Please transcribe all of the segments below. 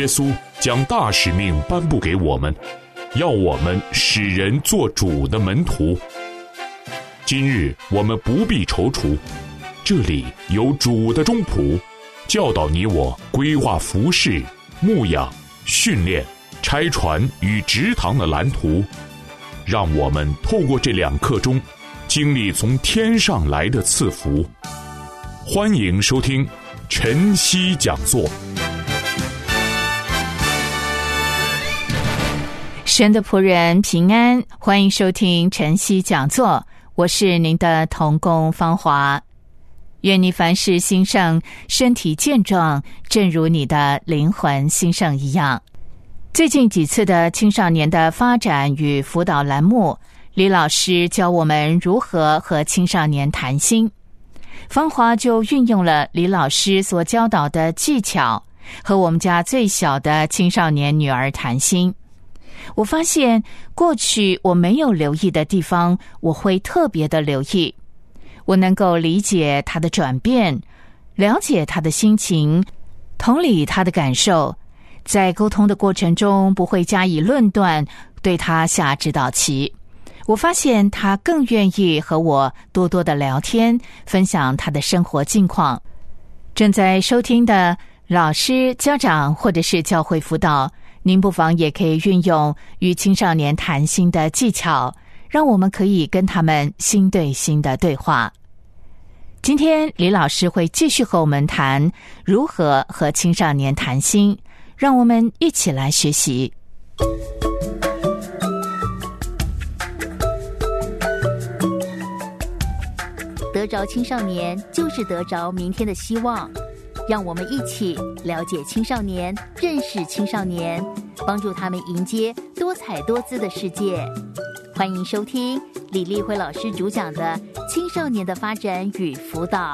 稣将大使命颁布给我们，要我们使人做主的门徒。今日我们不必踌躇，这里有主的中仆，教导你我规划服事、牧养、训练、拆船与植堂的蓝图，让我们透过这2课中经历从天上来的赐福。欢迎收听晨曦讲座。 神的仆人平安，欢迎收听晨曦讲座，我是您的同工芳华。愿你凡事兴盛，身体健壮，正如你的灵魂兴盛一样。最近几次的青少年的发展与辅导栏目，李老师教我们如何和青少年谈心。芳华就运用了李老师所教导的技巧，和我们家最小的青少年女儿谈心。我发现过去我没有留意的地方，我会特别的留意。我能够理解她的转变，了解她的心情，同理她的感受，在沟通的过程中不会加以论断，对她下指导棋。我发现她更愿意和我多多的聊天，分享她的生活近况。正在收听的老师、家长或者是教会辅导，您不妨也可以运用与青少年谈心的技巧，让我们可以跟他们心对心的对话。今天李老师会继续和我们谈如何和青少年谈心，让我们一起来学习。 得着青少年，就是得着明天的希望。让我们一起了解青少年，认识青少年，帮助他们迎接多彩多姿的世界。欢迎收听李丽慧老师主讲的青少年的发展与辅导。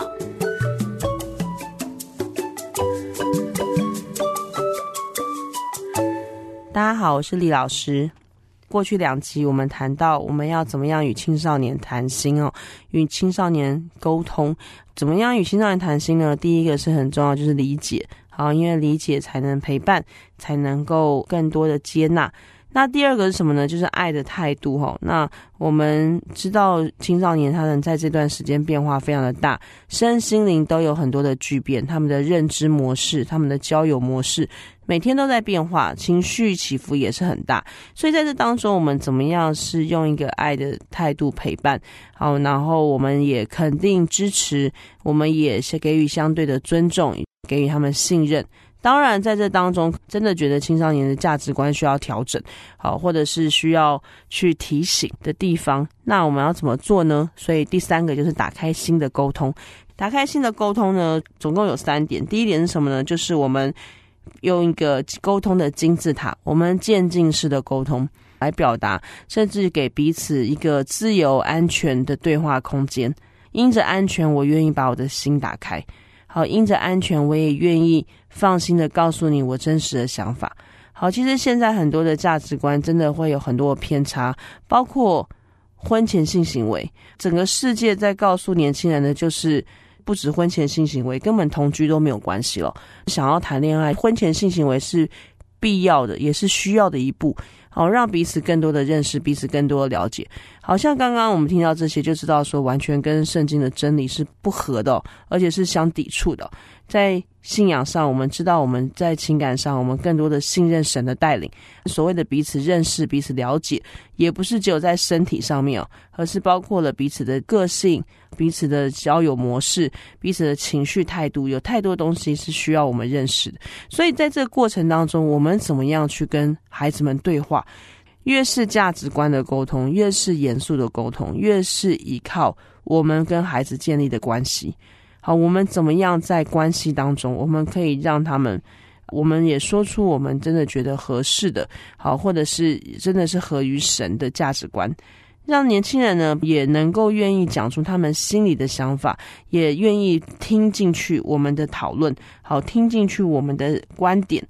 大家好，我是李老师。过去2集我们谈到我们要怎么样与青少年谈心与青少年沟通。怎么样与青少年谈心呢？第一个是很重要，就是理解。因为理解才能陪伴，才能够更多的接纳。那第二个是什么呢？就是爱的态度那我们知道青少年他们在这段时间变化非常的大，身心灵都有很多的巨变，他们的认知模式，他们的交友模式每天都在变化，情绪起伏也是很大。所以在这当中我们怎么样是用一个爱的态度陪伴，然后我们也肯定支持，我们也是给予相对的尊重，给予他们信任。当然在这当中真的觉得青少年的价值观需要调整，或者是需要去提醒的地方，那我们要怎么做呢？所以第3个就是打开心的沟通。打开心的沟通呢，总共有3点。第一点是什么呢？就是我们用一个沟通的金字塔，我们渐进式的沟通来表达，甚至给彼此一个自由安全的对话空间。因着安全，我愿意把我的心打开。因着安全，我也愿意放心的告诉你我真实的想法。其实现在很多的价值观真的会有很多的偏差，包括婚前性行为。整个世界在告诉年轻人的就是不止婚前性行为，根本同居都没有关系了。想要谈恋爱，婚前性行为是必要的，也是需要的一步。让彼此更多的认识，彼此更多的了解。好像刚刚我们听到这些就知道说完全跟圣经的真理是不合的而且是相抵触的。在信仰上我们知道，我们在情感上我们更多的信任神的带领。所谓的彼此认识，彼此了解，也不是只有在身体上面而是包括了彼此的个性，彼此的交友模式，彼此的情绪态度，有太多东西是需要我们认识的。所以在这个过程当中，我们怎么样去跟孩子们对话，越是价值观的沟通，越是严肃的沟通，越是依靠我们跟孩子建立的关系。我们怎么样在关系当中，我们可以让他们，我们也说出我们真的觉得合适的，或者是真的是合于神的价值观，让年轻人呢也能够愿意讲出他们心里的想法，也愿意听进去我们的讨论，听进去我们的观点。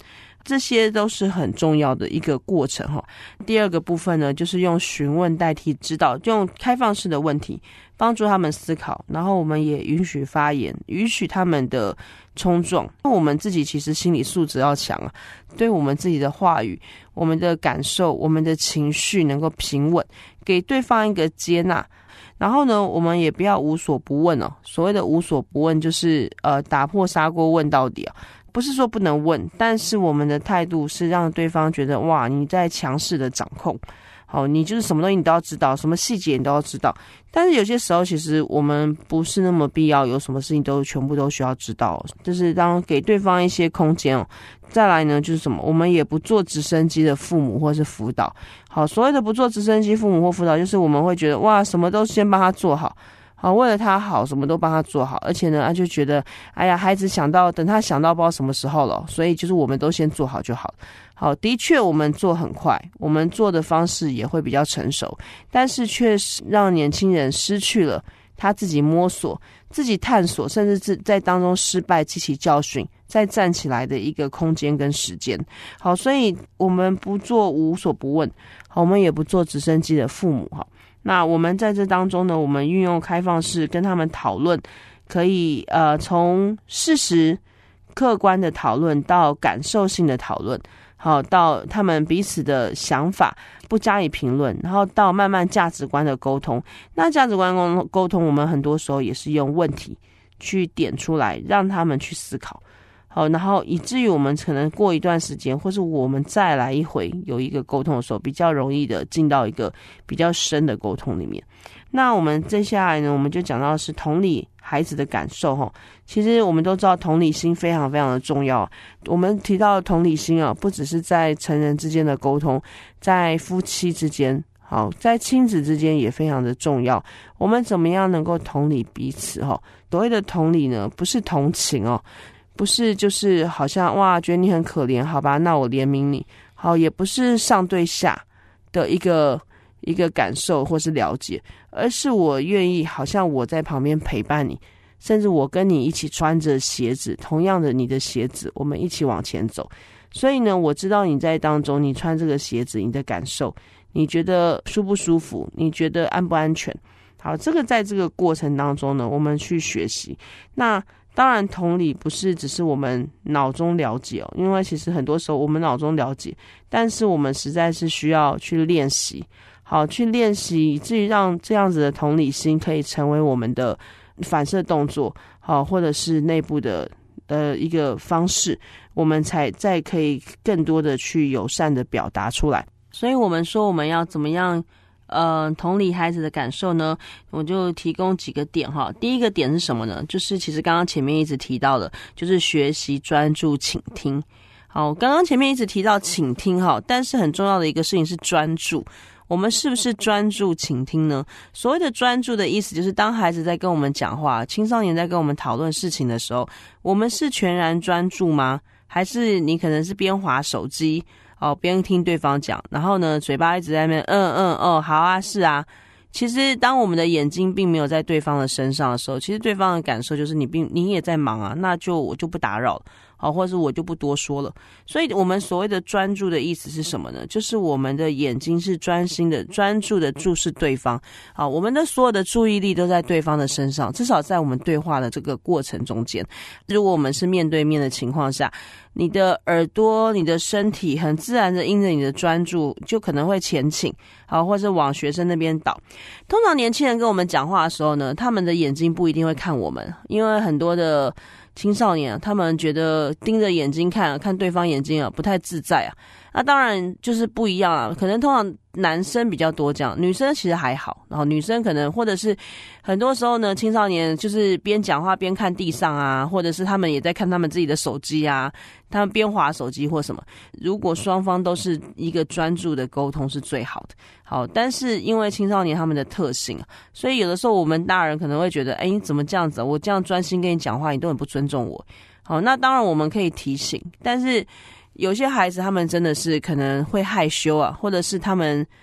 这些都是很重要的一个过程哈。第二个部分呢，就是用询问代替指导，用开放式的问题帮助他们思考，然后我们也允许发言，允许他们的冲撞。我们自己其实心理素质要强啊，对我们自己的话语、我们的感受、我们的情绪能够平稳，给对方一个接纳。然后呢，我们也不要无所不问哦。所谓的无所不问，就是打破砂锅问到底啊。不是说不能问，但是我们的态度是让对方觉得哇，你在强势的掌控，好，你就是什么东西你都要知道，什么细节你都要知道。但是有些时候其实我们不是那么必要，有什么事情都全部都需要知道，就是让给对方一些空间哦。再来呢，就是什么，我们也不做直升机的父母或是辅导。好，所谓的不做直升机父母或辅导，就是我们会觉得哇，什么都先帮他做好。好，为了他好，什么都帮他做好，而且呢，他就觉得，哎呀，孩子等他想到不知道什么时候了，所以就是我们都先做好就好。好，的确我们做很快，我们做的方式也会比较成熟，但是却让年轻人失去了他自己摸索、自己探索，甚至是在当中失败、汲取教训、再站起来的一个空间跟时间。好，所以我们不做无所不问，好，我们也不做直升机的父母。好。那我们在这当中呢，我们运用开放式跟他们讨论，可以从事实客观的讨论到感受性的讨论，好，到他们彼此的想法不加以评论，然后到慢慢价值观的沟通。那价值观沟通，我们很多时候也是用问题去点出来，让他们去思考。好，然后以至于我们可能过一段时间，或是我们再来一回有一个沟通的时候，比较容易的进到一个比较深的沟通里面。那我们接下来呢，我们就讲到的是同理孩子的感受哈。其实我们都知道同理心非常非常的重要。我们提到的同理心啊，不只是在成人之间的沟通，在夫妻之间，好，在亲子之间也非常的重要。我们怎么样能够同理彼此哈？所谓的同理呢，不是同情哦。不是就是好像哇觉得你很可怜，好吧，那我怜悯你。好，也不是上对下的一个感受或是了解，而是我愿意好像我在旁边陪伴你，甚至我跟你一起穿着鞋子，同样的你的鞋子，我们一起往前走。所以呢，我知道你在当中，你穿这个鞋子，你的感受，你觉得舒不舒服，你觉得安不安全。好，这个在这个过程当中呢，我们去学习。那当然同理不是只是我们脑中了解哦，因为其实很多时候我们脑中了解，但是我们实在是需要去练习。好，去练习以至于让这样子的同理心可以成为我们的反射动作，好，或者是内部的一个方式，我们才再可以更多的去友善的表达出来。所以我们说我们要怎么样同理孩子的感受呢，我就提供几个点哈。第一个点是什么呢？就是其实刚刚前面一直提到的，就是学习专注倾听。好，刚刚前面一直提到倾听哈，但是很重要的一个事情是专注。我们是不是专注倾听呢？所谓的专注的意思就是当孩子在跟我们讲话，青少年在跟我们讨论事情的时候，我们是全然专注吗？还是你可能是边滑手机边听对方讲，然后呢嘴巴一直在那边哦好啊是啊。其实当我们的眼睛并没有在对方的身上的时候，其实对方的感受就是你也在忙啊，那我就不打扰了，或者我就不多说了。所以我们所谓的专注的意思是什么呢？就是我们的眼睛是专心的专注的注视对方，我们的所有的注意力都在对方的身上，至少在我们对话的这个过程中间。如果我们是面对面的情况下，你的耳朵你的身体很自然的因着你的专注就可能会前倾，或者往学生那边倒。通常年轻人跟我们讲话的时候呢，他们的眼睛不一定会看我们，因为很多的青少年他们觉得盯着眼睛看对方眼睛不太自在啊。那当然就是不一样啊，可能通常男生比较多这样，女生其实还好。然后女生可能或者是很多时候呢，青少年就是边讲话边看地上啊，或者是他们也在看他们自己的手机啊，他们边滑手机或什么。如果双方都是一个专注的沟通是最好的。好，但是因为青少年他们的特性，所以有的时候我们大人可能会觉得，你怎么这样子？我这样专心跟你讲话，你都很不尊重我。好，那当然我们可以提醒，但是有些孩子他们真的是可能会害羞啊，或者是他们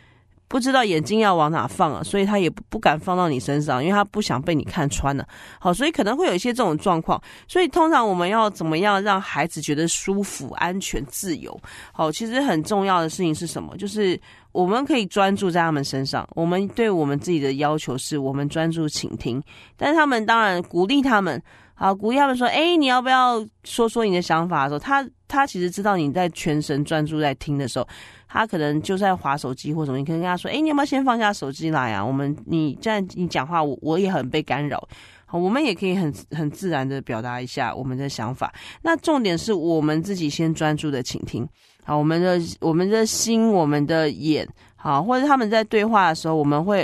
不知道眼睛要往哪放啊，所以他也不敢放到你身上，因为他不想被你看穿了。好，所以可能会有一些这种状况。所以通常我们要怎么样让孩子觉得舒服、安全、自由？好，其实很重要的事情是什么？就是我们可以专注在他们身上，我们对我们自己的要求是我们专注倾听，但是他们当然鼓励他们。好，鼓励他们说，你要不要说说你的想法的时候，他其实知道你在全神专注在听的时候，他可能就在滑手机或什么，你可能跟他说，你要不要先放下手机来啊？你这样你讲话，我也很被干扰。好，我们也可以很自然的表达一下我们的想法。那重点是我们自己先专注的倾听。好，我们的心，我们的眼。好，或者他们在对话的时候，我们会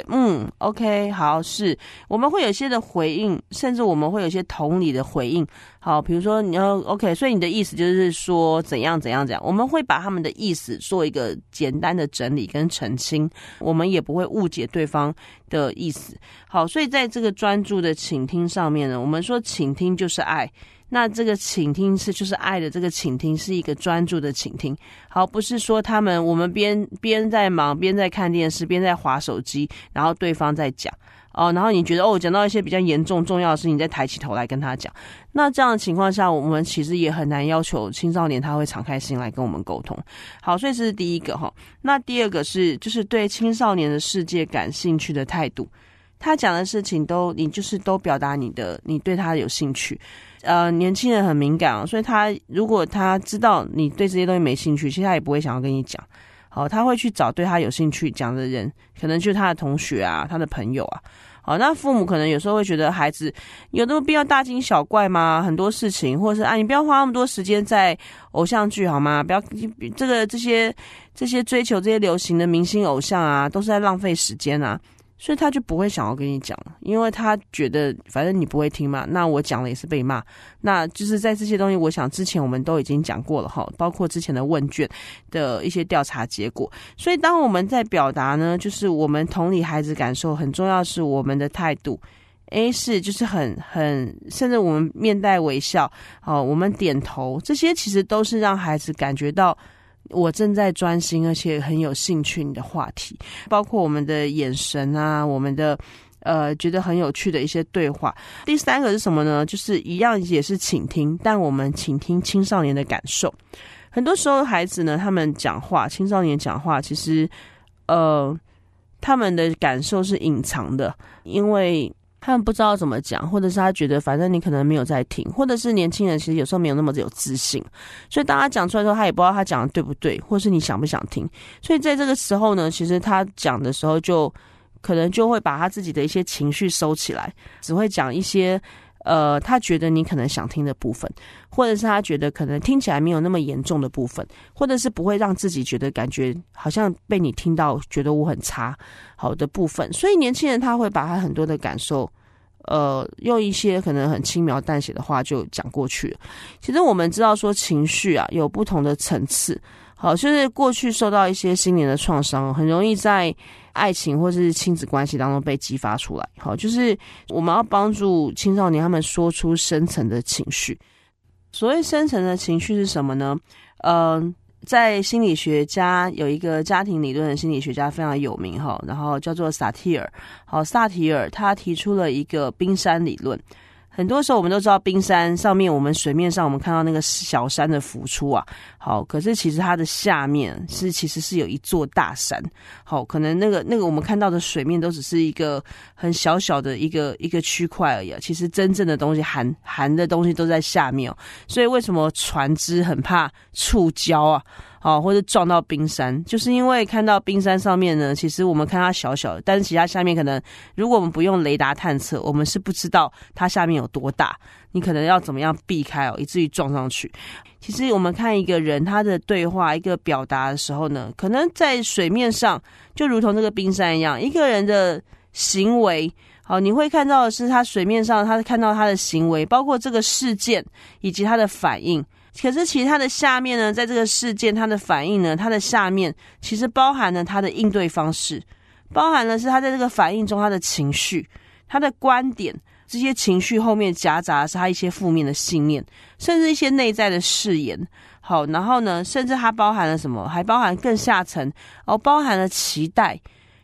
OK， 好，是我们会有些的回应，甚至我们会有些同理的回应。好，比如说你要 OK， 所以你的意思就是说怎样怎样怎样，我们会把他们的意思做一个简单的整理跟澄清，我们也不会误解对方的意思。好，所以在这个专注的倾听上面呢，我们说倾听就是爱。那这个倾听就是爱的这个倾听是一个专注的倾听。好，不是说我们边在忙边在看电视边在滑手机，然后对方在讲然后你觉得讲到一些比较严重重要的事情，你再抬起头来跟他讲。那这样的情况下，我们其实也很难要求青少年他会敞开心来跟我们沟通。好，所以这是第一个哈。那第二个就是对青少年的世界感兴趣的态度。他讲的事情你就是都表达你对他有兴趣。年轻人很敏感所以如果他知道你对这些东西没兴趣，其实他也不会想要跟你讲。好，他会去找对他有兴趣讲的人，可能就是他的同学啊，他的朋友啊。好，那父母可能有时候会觉得孩子有那么必要大惊小怪吗？很多事情，或者是你不要花那么多时间在偶像剧好吗？不要这些追求这些流行的明星偶像啊，都是在浪费时间啊。所以他就不会想要跟你讲，因为他觉得反正你不会听嘛，那我讲了也是被骂。那就是在这些东西，我想之前我们都已经讲过了哈，包括之前的问卷的一些调查结果。所以当我们在表达呢，就是我们同理孩子感受，很重要是我们的态度。是就是很甚至我们面带微笑，我们点头，这些其实都是让孩子感觉到我正在专心而且很有兴趣你的话题，包括我们的眼神啊，我们的觉得很有趣的一些对话。第三个是什么呢？就是一样也是倾听，但我们倾听青少年的感受。很多时候孩子呢，他们讲话，青少年讲话，其实他们的感受是隐藏的，因为他们不知道怎么讲，或者是他觉得反正你可能没有在听，或者是年轻人其实有时候没有那么有自信，所以当他讲出来的时候，他也不知道他讲的对不对，或是你想不想听。所以在这个时候呢，其实他讲的时候可能就会把他自己的一些情绪收起来，只会讲一些他觉得你可能想听的部分，或者是他觉得可能听起来没有那么严重的部分，或者是不会让自己觉得感觉好像被你听到觉得我很差好的部分。所以年轻人他会把他很多的感受用一些可能很轻描淡写的话就讲过去了。其实我们知道说情绪啊有不同的层次，好，就是过去受到一些心灵的创伤，很容易在爱情或是亲子关系当中被激发出来。好，就是我们要帮助青少年他们说出深层的情绪。所谓深层的情绪是什么呢？在心理学家有一个家庭理论的心理学家非常有名哈，然后叫做萨提尔。好，萨提尔他提出了一个冰山理论。很多时候我们都知道冰山上面，我们水面上我们看到那个小山的浮出啊，好，可是其实它的下面其实是有一座大山。好，可能那个我们看到的水面都只是一个很小小的一个区块而已啊，其实真正的东西含的东西都在下面哦。所以为什么船只很怕触礁啊？或者撞到冰山，就是因为看到冰山上面呢，其实我们看它小小的，但是其实它下面可能，如果我们不用雷达探测，我们是不知道它下面有多大，你可能要怎么样避开以至于撞上去。其实我们看一个人他的对话一个表达的时候呢，可能在水面上就如同这个冰山一样，一个人的行为，好，你会看到的是他水面上他看到他的行为，包括这个事件以及他的反应。可是其实它的下面呢，在这个事件它的反应呢，它的下面其实包含了它的应对方式，包含了是他在这个反应中他的情绪，他的观点，这些情绪后面夹杂的是他一些负面的信念，甚至一些内在的誓言。好，然后呢，甚至它包含了什么？还包含更下层包含了期待。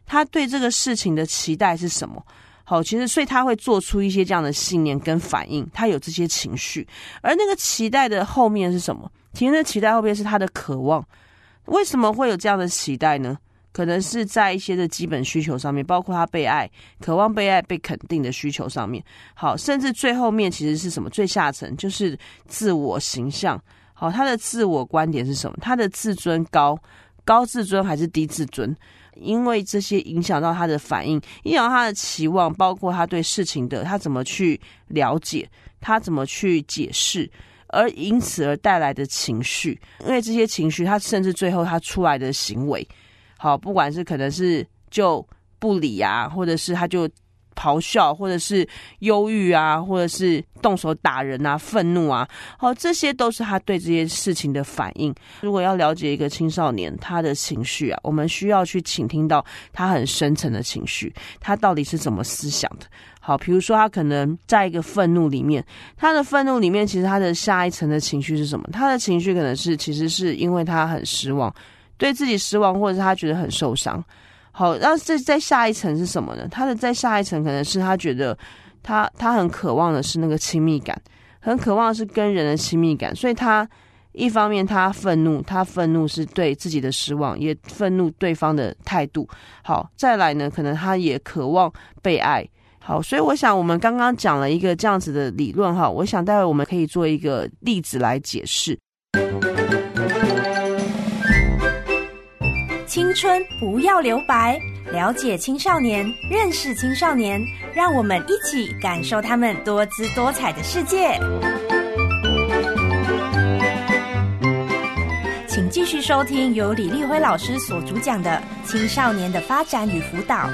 他对这个事情的期待是什么。好，其实所以他会做出一些这样的信念跟反应，他有这些情绪，而那个期待的后面是什么？其实那期待后面是他的渴望。为什么会有这样的期待呢？可能是在一些的基本需求上面，包括他被爱、渴望被爱、被肯定的需求上面。好，甚至最后面其实是什么？最下层就是自我形象。好，他的自我观点是什么？他的自尊高自尊还是低自尊？因为这些影响到他的反应，影响到他的期望，包括他对事情的他怎么去了解，他怎么去解释，而因此而带来的情绪。因为这些情绪，他甚至最后他出来的行为，好，不管是可能是就不理啊，或者是他就咆哮，或者是忧郁啊，或者是动手打人啊，愤怒啊，好，这些都是他对这些事情的反应。如果要了解一个青少年他的情绪啊，我们需要去倾听到他很深层的情绪，他到底是怎么思想的。好，比如说他可能在一个愤怒里面，他的愤怒里面其实他的下一层的情绪是什么？他的情绪可能是其实是因为他很失望，对自己失望，或者是他觉得很受伤。好，那这在下一层是什么呢？他的在下一层可能是他觉得他很渴望的是那个亲密感，很渴望的是跟人的亲密感，所以他一方面他愤怒是对自己的失望，也愤怒对方的态度。好，再来呢，可能他也渴望被爱。好，所以我想我们刚刚讲了一个这样子的理论哈，我想待会我们可以做一个例子来解释。 青春不要留白，了解青少年，认识青少年，让我们一起感受他们多姿多彩的世界。请继续收听由李丽辉老师所主讲的青少年的发展与辅导。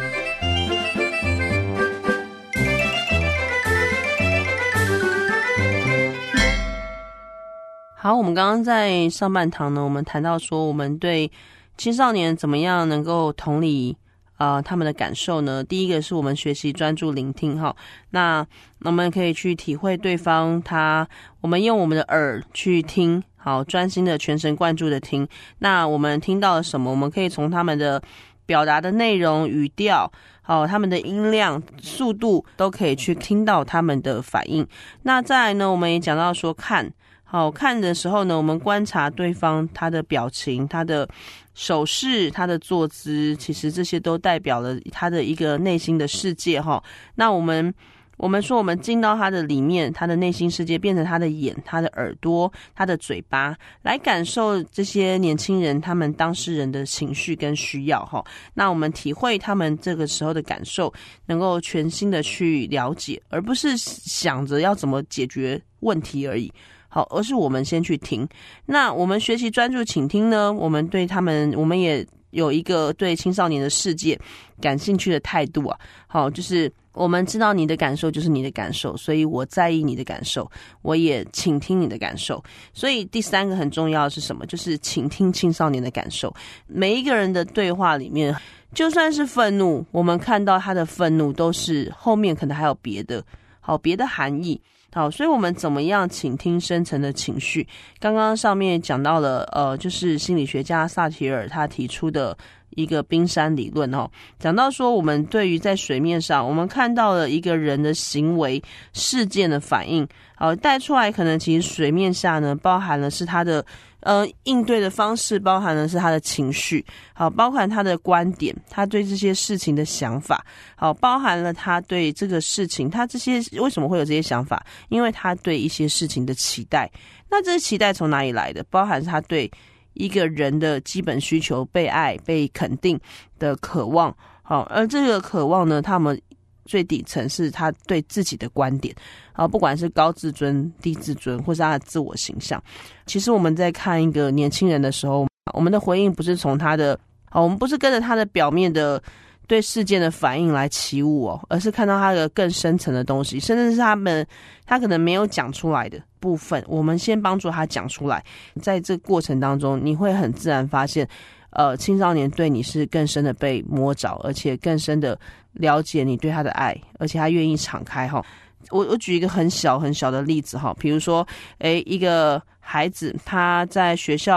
好，我们刚刚在上半堂呢，我们谈到说我们对青少年怎么样能够同理他们的感受呢？第一个是我们学习专注聆听哈，那我们可以去体会对方我们用我们的耳去听，好，专心的全神贯注的听。那我们听到了什么？我们可以从他们的表达的内容、语调，好，他们的音量、速度都可以去听到他们的反应。那再来呢，我们也讲到说看的时候呢，我们观察对方他的表情、他的手势、他的坐姿，其实这些都代表了他的一个内心的世界哈。那我们说我们进到他的里面，他的内心世界变成他的眼、他的耳朵、他的嘴巴，来感受这些年轻人他们当事人的情绪跟需要哈。那我们体会他们这个时候的感受，能够全心的去了解，而不是想着要怎么解决问题而已。好，而是我们先去听。那我们学习专注倾听呢，我们对他们，我们也有一个对青少年的世界感兴趣的态度啊。好，就是我们知道你的感受就是你的感受，所以我在意你的感受，我也倾听你的感受。所以第三个很重要的是什么？就是倾听青少年的感受。每一个人的对话里面，就算是愤怒，我们看到他的愤怒都是后面可能还有别的含义。好，所以我们怎么样倾听深层的情绪？刚刚上面讲到了就是心理学家萨提尔他提出的一个冰山理论哦，讲到说我们对于在水面上我们看到了一个人的行为事件的反应，好，带出来可能其实水面下呢包含了是他的应对的方式，包含的是他的情绪，好，包含他的观点，他对这些事情的想法，好，包含了他对这个事情，他这些为什么会有这些想法？因为他对一些事情的期待。那这些期待从哪里来的？包含他对一个人的基本需求，被爱、被肯定的渴望，好，而这个渴望呢，他们最底层是他对自己的观点，不管是高自尊、低自尊，或是他的自我形象。其实我们在看一个年轻人的时候，我们的回应不是从他的，我们不是跟着他的表面的对事件的反应来起舞哦，而是看到他的更深层的东西，甚至是他可能没有讲出来的部分，我们先帮助他讲出来。在这个过程当中，你会很自然发现青少年对你是更深的被摸着，而且更深的了解你对他的爱，而且他愿意敞开哈。我举一个很小很小的例子哈，比如说一个孩子他在学校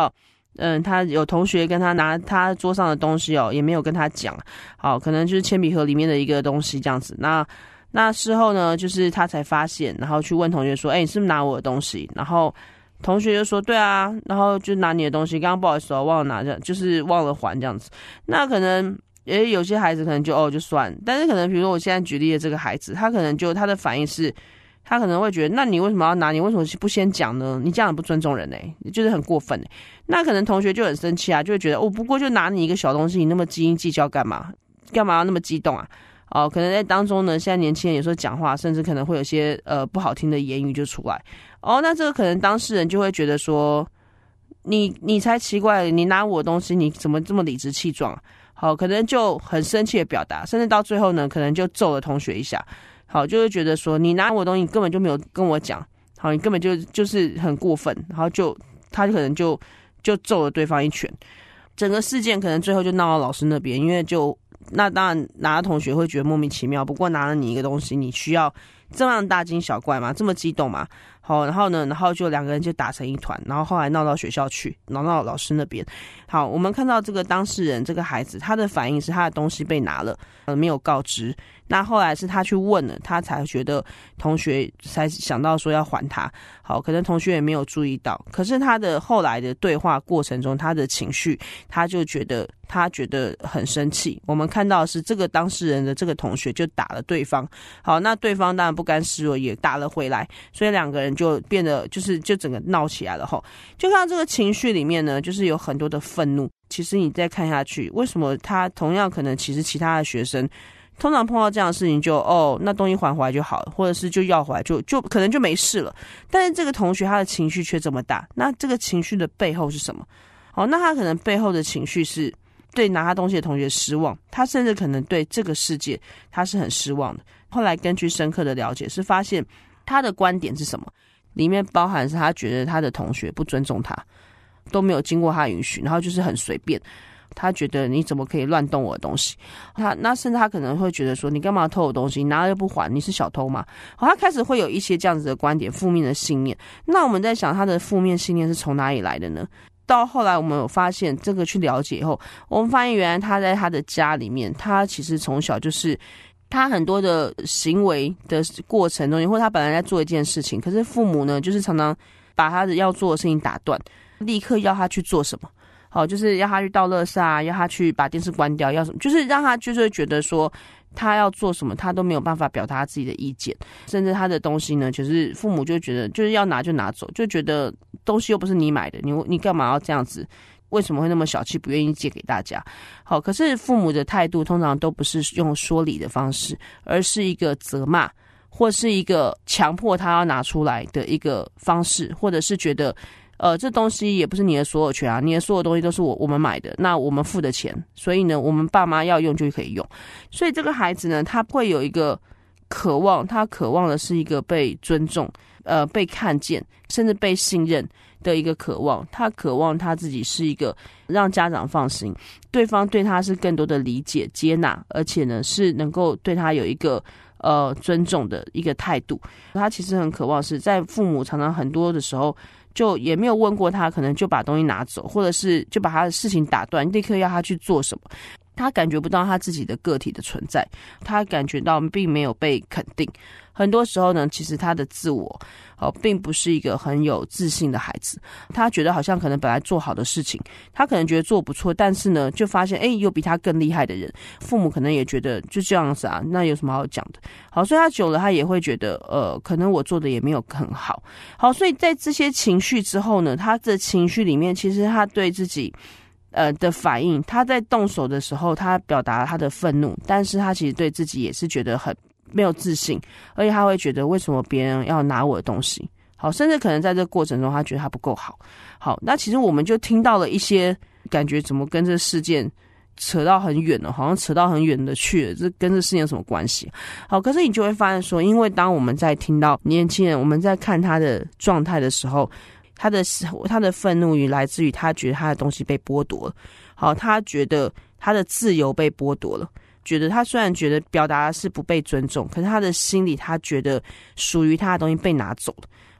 他有同学跟他拿他桌上的东西哦，也没有跟他讲，好，可能就是铅笔盒里面的一个东西这样子。那事后呢，就是他才发现，然后去问同学说，你是不是拿我的东西？然后同学就说对啊，然后就拿你的东西，刚刚不好意思忘了拿，就是忘了还这样子。那可能有些孩子可能就算，但是可能比如说我现在举例的这个孩子，他可能就他的反应是，他可能会觉得，那你为什么要拿？你为什么不先讲呢？你这样很不尊重人就是很过分那可能同学就很生气啊，就会觉得不过就拿你一个小东西，你那么斤斤计较干嘛？干嘛要那么激动啊？可能在当中呢，现在年轻人有时候讲话，甚至可能会有些不好听的言语就出来。那这个可能当事人就会觉得说，你才奇怪，你拿我的东西，你怎么这么理直气壮？好，可能就很生气的表达，甚至到最后呢，可能就揍了同学一下。好，就会觉得说，你拿我的东西，你根本就没有跟我讲，好，你根本就是很过分，然后他可能就揍了对方一拳。整个事件可能最后就闹到老师那边，因为那当然拿了同学会觉得莫名其妙，不过拿了你一个东西，你需要这样大惊小怪吗？这么激动吗？好，然后就两个人就打成一团，然后后来闹到学校去，闹到老师那边。好，我们看到这个当事人这个孩子，他的反应是他的东西被拿了，没有告知。那后来是他去问了，他才觉得同学才想到说要还他。好，可能同学也没有注意到，可是他的后来的对话过程中，他的情绪，他觉得很生气。我们看到的是这个当事人的这个同学就打了对方。好，那对方当然不甘示弱，也打了回来，所以两个人就变得就整个闹起来了吼。就看到这个情绪里面呢，就是有很多的愤怒。其实你再看下去，为什么他同样可能其实其他的学生通常碰到这样的事情那东西还回来就好了，或者是就要回来就可能就没事了。但是这个同学他的情绪却这么大，那这个情绪的背后是什么？好，那他可能背后的情绪是对拿他东西的同学失望，他甚至可能对这个世界他是很失望的。后来根据深刻的了解，是发现他的观点是什么？里面包含是他觉得他的同学不尊重他，都没有经过他允许，然后就是很随便。他觉得你怎么可以乱动我的东西？那甚至他可能会觉得说，你干嘛偷我东西？你拿了又不还，你是小偷吗？好，他开始会有一些这样子的观点，负面的信念。那我们在想，他的负面信念是从哪里来的呢？到后来我们有发现，这个去了解以后，我们发现原来他在他的家里面，他其实从小就是他很多的行为的过程中，或者他本来在做一件事情，可是父母呢，就是常常把他的要做的事情打断，立刻要他去做什么。好，就是要他去倒垃圾啊，要他去把电视关掉，要什么，就是让他就是觉得说他要做什么，他都没有办法表达他自己的意见，甚至他的东西呢，就是父母就觉得就是要拿就拿走，就觉得东西又不是你买的，你干嘛要这样子？为什么会那么小气，不愿意借给大家？好，可是父母的态度通常都不是用说理的方式，而是一个责骂，或是一个强迫他要拿出来的一个方式，或者是觉得这东西也不是你的所有权啊，你的所有东西都是我们买的，那我们付的钱，所以呢，我们爸妈要用就可以用。所以这个孩子呢，他会有一个渴望，他渴望的是一个被尊重，被看见，甚至被信任的一个渴望。他渴望他自己是一个让家长放心，对方对他是更多的理解、接纳，而且呢是能够对他有一个尊重的一个态度。他其实很渴望是在父母常常很多的时候就也没有问过他，可能就把东西拿走，或者是就把他的事情打断，立刻要他去做什么。他感觉不到他自己的个体的存在，他感觉到并没有被肯定。很多时候呢，其实他的自我并不是一个很有自信的孩子。他觉得好像可能本来做好的事情，他可能觉得做不错，但是呢，就发现有比他更厉害的人。父母可能也觉得就这样子啊，那有什么好讲的？好，所以他久了，他也会觉得可能我做的也没有很好。好，所以在这些情绪之后呢，他的情绪里面，其实他对自己的反应，他在动手的时候，他表达了他的愤怒，但是他其实对自己也是觉得很没有自信，而且他会觉得为什么别人要拿我的东西？好，甚至可能在这个过程中，他觉得他不够好。好，那其实我们就听到了一些感觉，怎么跟这事件扯到很远了，好像扯到很远的去了，这跟这事情有什么关系？好，可是你就会发现说，因为当我们在听到年轻人，我们在看他的状态的时候，他的愤怒来自于他觉得他的东西被剥夺了。好，他觉得他的自由被剥夺了，觉得他虽然觉得表达是不被尊重，可是他的心里他觉得属于他的东西被拿走了。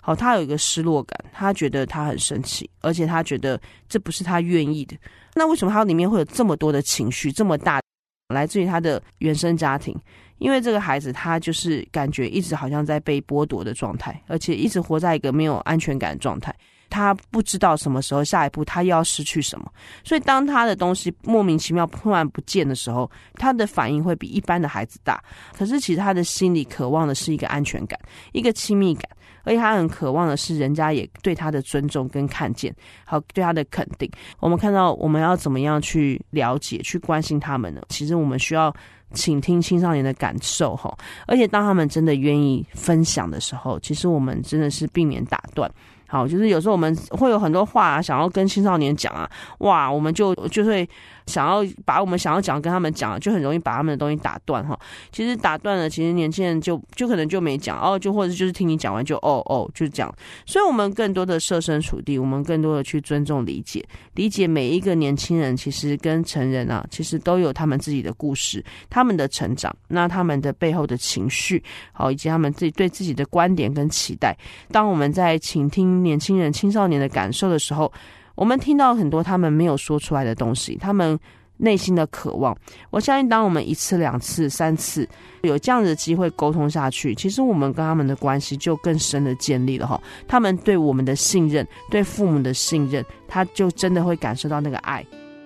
好，他有一个失落感，他觉得他很生气，而且他觉得这不是他愿意的。那为什么他里面会有这么多的情绪这么大，来自于他的原生家庭？因为这个孩子他就是感觉一直好像在被剥夺的状态，而且一直活在一个没有安全感的状态，他不知道什么时候下一步他又要失去什么，所以当他的东西莫名其妙突然不见的时候，他的反应会比一般的孩子大。可是其实他的心里渴望的是一个安全感，一个亲密感，而且他很渴望的是人家也对他的尊重跟看见，还有对他的肯定。我们看到我们要怎么样去了解去关心他们呢？其实我们需要倾听青少年的感受，而且当他们真的愿意分享的时候，其实我们真的是避免打断。好，就是有时候我们会有很多话想要跟青少年讲啊，哇，我们就会想要把我们想要讲跟他们讲，就很容易把他们的东西打断哈。其实打断了，其实年轻人就可能就没讲哦，就或者就是听你讲完就就是这样。所以我们更多的设身处地，我们更多的去尊重理解每一个年轻人，其实跟成人啊，其实都有他们自己的故事，他们的成长，那他们的背后的情绪，好，以及他们自己对自己的观点跟期待。当我们在倾听年轻人青少年的感受的时候，我们听到很多他们没有说出来的东西，他们内心的渴望。我相信当我们1次2次3次有这样的机会沟通下去，其实我们跟他们的关系就更深的建立了。他们对我们的信任，对父母的信任，他就真的会感受到那个爱。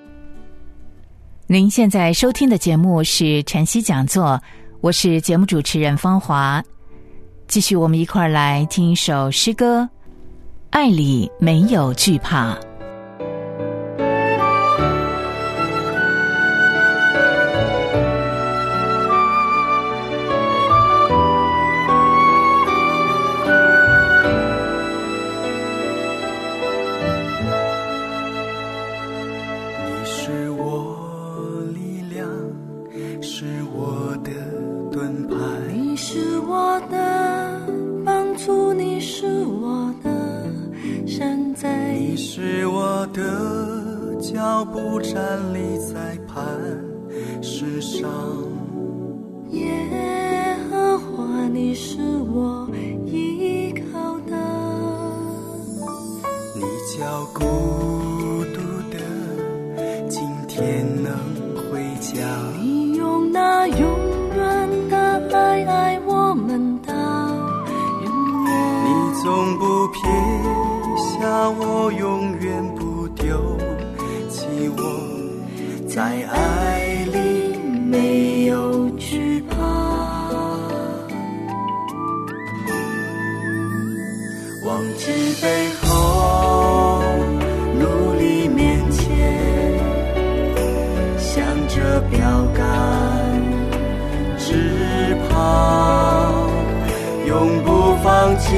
您现在收听的节目是晨曦讲座，我是节目主持人芳华。继续我们一块来听一首诗歌，爱里没有惧怕。 你是我力量，是我的盾牌， 你是我的帮助，你是我的山寨， 你是我的脚步，站立在磐石上。 耶和华，你是我依靠的， 你叫孤独的今天能回家， 你用那永远的爱爱我们到永远， 你总不撇下我，永远不丢弃我，在爱里没有惧怕。 忘记背后，努力面前，向着标杆直跑，永不放弃，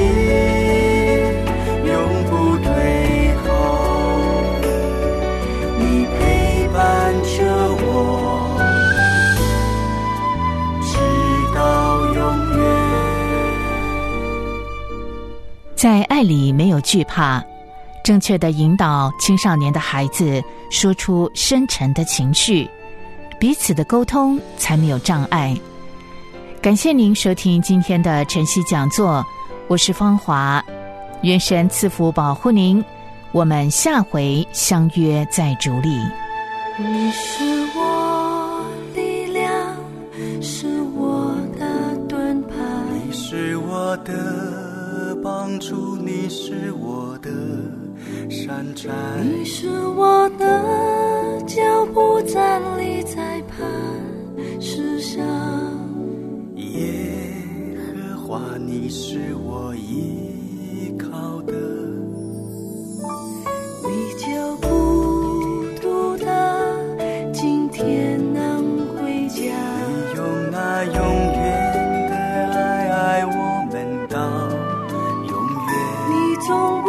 永不退后，你陪伴着我，直到永远。 在爱里没有惧怕，正确的引导青少年的孩子说出深沉的情绪，彼此的沟通才没有障碍。感谢您收听今天的晨曦讲座，我是芳华，愿神赐福保护您，我们下回相约在主里。 你是我力量，是我的盾牌， 你是我的帮助，你是我的山寨， 你是我的脚步，站立在磐石上。 耶和华，你是我依靠的， 你叫孤独的今天能回家， 你用那永远的爱爱我们到永远， 你总